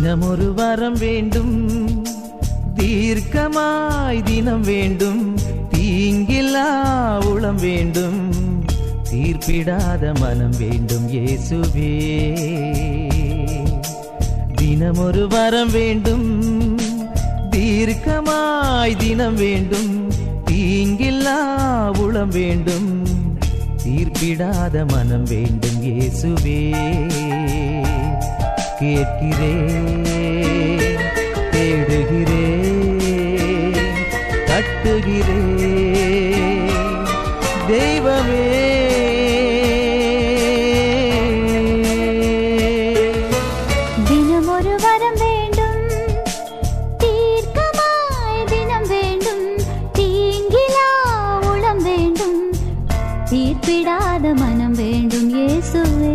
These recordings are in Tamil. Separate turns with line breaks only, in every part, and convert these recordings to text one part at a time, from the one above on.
தினமொரு வரம் வேண்டும், தீர்க்கமாய் தினம் வேண்டும், தீங்கில்லா உளம் வேண்டும், தீர்ப்பிடாத மனம் வேண்டும் இயேசுவே. தினமொரு வரம் வேண்டும், தீர்க்கமாய் தினம் வேண்டும், தீங்கில்லா உளம் வேண்டும், தீர்ப்பிடாத மனம் வேண்டும் இயேசுவே. கேட்கிறேன், தேடுகிறேன், தட்டுகிறேன் தெய்வமே.
தினமொரு வரம் வேண்டும், தீர்க்கமாய் தினம் வேண்டும், தீங்கிலா உளம் வேண்டும், தீர்ப்பிடாத மனம் வேண்டும் இயேசுவே.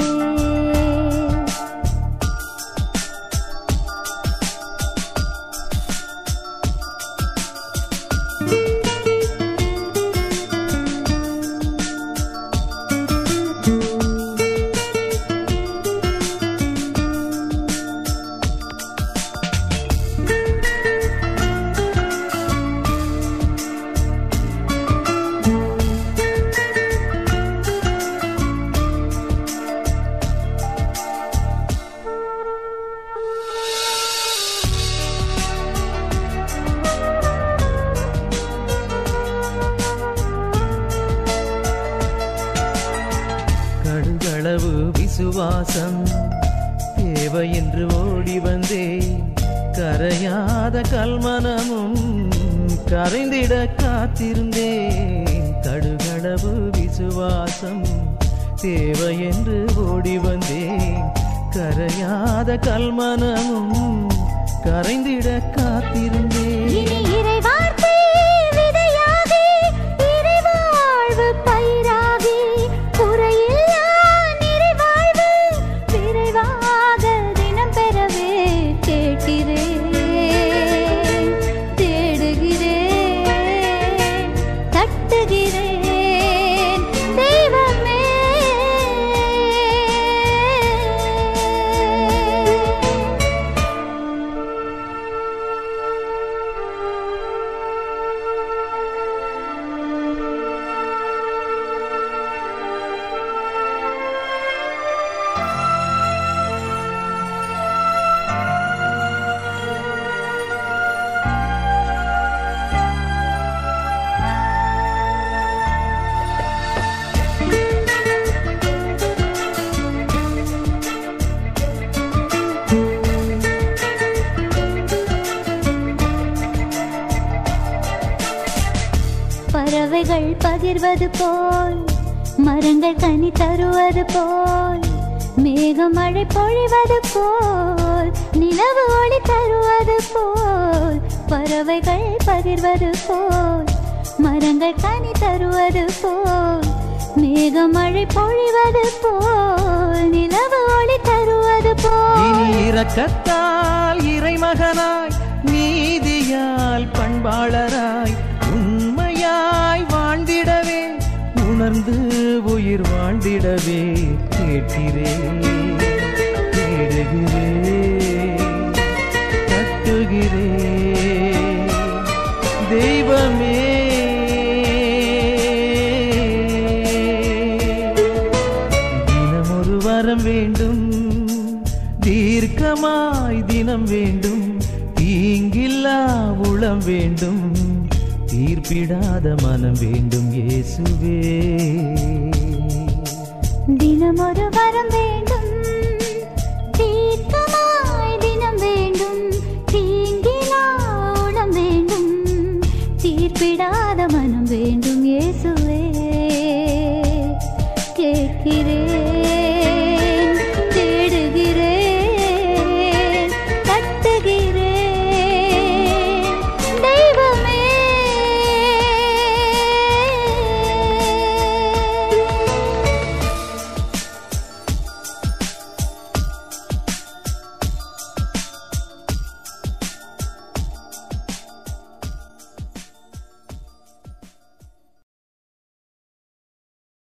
கடுகளவு விசுவாசம் தேவை என்று ஓடி வந்தேன், கரையாத கல்மனமும் கரைந்திட காத்திருந்தேன். கடுகளவு விசுவாசம் தேவை என்று ஓடி வந்தேன், கரையாத கல்மனமும் கரைந்திட காத்திருந்தேன்.
பறவைகள் பகிர்வது போல், மரங்கள் கனி தருவது போல், மேகம் மழை பொழிவது போல், நிலவு ஒளி தருவது போல். பறவைகள் பகிர்வது போல், மரங்கள் கனி தருவது போல், மேகம் மழை பொழிவது போல், நிலவு ஒளி தருவது போல்.
இரக்கத்தால் இறைமகனாய், நீதியால் பண்பாளராய், உண்மையாய் வாழ்ந்திடவே, உணர்ந்து உயிர் வாழ்ந்திடவே கேட்கிறேன், தேடுகிறேன், தட்டுகிறேன் தெய்வமே. தினமொரு வரம் வேண்டும், தீர்க்கமாய் தினம் வேண்டும், தீங்கில்லா உளம் வேண்டும், தீர்ப்பிடாத மனம் வேண்டும் இயேசுவே.
தினமொரு வரம் வேண்டும்.